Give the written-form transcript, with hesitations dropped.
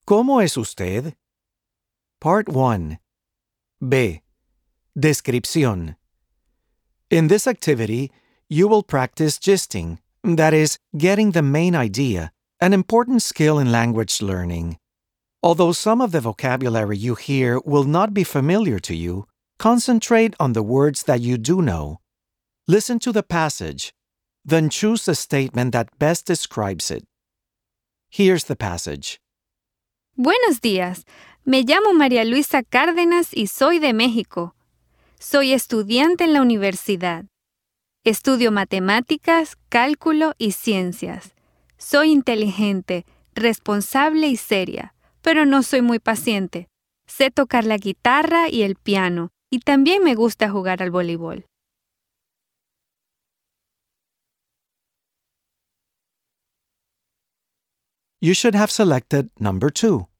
¿Cómo es usted? Part 1. B. Descripción. In this activity, you will practice gisting, that is, getting the main idea, an important skill in language learning. Although some of the vocabulary you hear will not be familiar to you, concentrate on the words that you do know. Listen to the passage, then choose the statement that best describes it. Here's the passage. Buenos días, me llamo María Luisa Cárdenas y soy de México. Soy estudiante en la universidad. Estudio matemáticas, cálculo y ciencias. Soy inteligente, responsable y seria, pero no soy muy paciente. Sé tocar la guitarra y el piano, y también me gusta jugar al voleibol. You should have selected number 2.